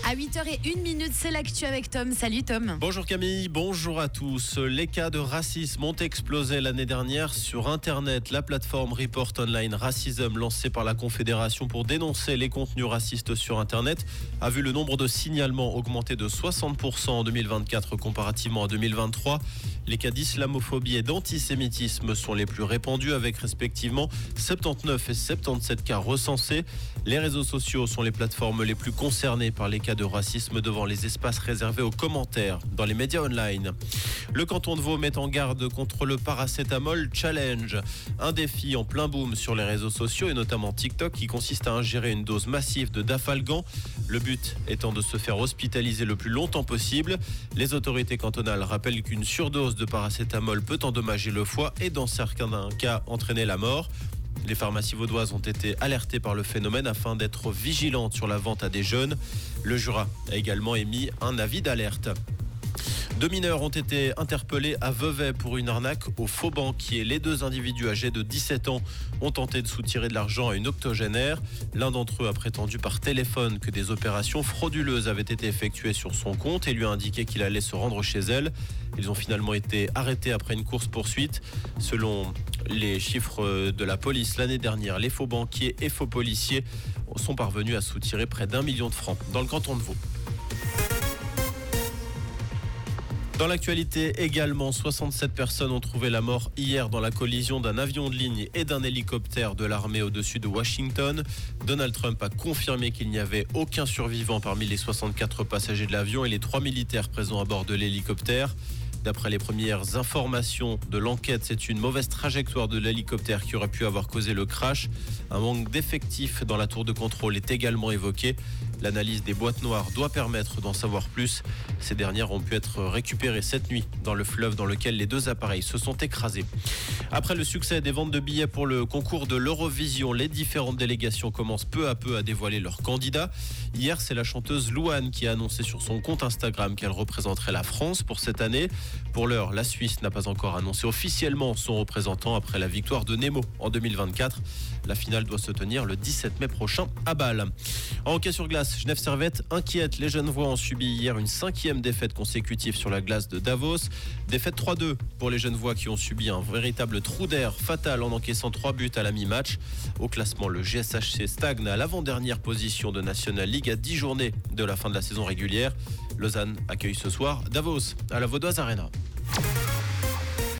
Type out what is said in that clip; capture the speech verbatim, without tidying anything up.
À huit heures zéro une, c'est l'actu avec Tom. Salut Tom. Bonjour Camille, bonjour à tous. Les cas de racisme ont explosé l'année dernière sur Internet. La plateforme Report Online Racism, lancée par la Confédération pour dénoncer les contenus racistes sur Internet, a vu le nombre de signalements augmenter de soixante pour cent en deux mille vingt-quatre comparativement à deux mille vingt-trois. Les cas d'islamophobie et d'antisémitisme sont les plus répandus, avec respectivement soixante-dix-neuf et soixante-dix-sept cas recensés. Les réseaux sociaux sont les plateformes les plus concernées par les cas de racisme, devant les espaces réservés aux commentaires dans les médias online. Le canton de Vaud met en garde contre le paracétamol challenge, un défi en plein boom sur les réseaux sociaux et notamment TikTok, qui consiste à ingérer une dose massive de dafalgan, le but étant de se faire hospitaliser le plus longtemps possible. Les autorités cantonales rappellent qu'une surdose de paracétamol peut endommager le foie et dans certains cas entraîner la mort. Les pharmacies vaudoises ont été alertées par le phénomène afin d'être vigilantes sur la vente à des jeunes. Le Jura a également émis un avis d'alerte. Deux mineurs ont été interpellés à Vevey pour une arnaque au faux banquier. Les deux individus âgés de dix-sept ans ont tenté de soutirer de l'argent à une octogénaire. L'un d'entre eux a prétendu par téléphone que des opérations frauduleuses avaient été effectuées sur son compte et lui a indiqué qu'il allait se rendre chez elle. Ils ont finalement été arrêtés après une course-poursuite. Selon les chiffres de la police l'année dernière, les faux banquiers et faux policiers sont parvenus à soutirer près d'un million de francs dans le canton de Vaud. Dans l'actualité également, soixante-sept personnes ont trouvé la mort hier dans la collision d'un avion de ligne et d'un hélicoptère de l'armée au-dessus de Washington. Donald Trump a confirmé qu'il n'y avait aucun survivant parmi les soixante-quatre passagers de l'avion et les trois militaires présents à bord de l'hélicoptère. D'après les premières informations de l'enquête, c'est une mauvaise trajectoire de l'hélicoptère qui aurait pu avoir causé le crash. Un manque d'effectifs dans la tour de contrôle est également évoqué. L'analyse des boîtes noires doit permettre d'en savoir plus. Ces dernières ont pu être récupérées cette nuit dans le fleuve dans lequel les deux appareils se sont écrasés. Après le succès des ventes de billets pour le concours de l'Eurovision, les différentes délégations commencent peu à peu à dévoiler leurs candidats. Hier, c'est la chanteuse Louane qui a annoncé sur son compte Instagram qu'elle représenterait la France pour cette année. Pour l'heure, la Suisse n'a pas encore annoncé officiellement son représentant après la victoire de Nemo en deux mille vingt-quatre. La finale doit se tenir le dix-sept mai prochain à Bâle. En hockey sur glace, Genève Servette inquiète. Les Genevois ont subi hier une cinquième défaite consécutive sur la glace de Davos. Défaite trois deux pour les Genevois qui ont subi un véritable trou d'air fatal en encaissant trois buts à la mi-match. Au classement, le G S H C stagne à l'avant-dernière position de National League à dix journées de la fin de la saison régulière. Lausanne accueille ce soir Davos à la Vaudoise Arena.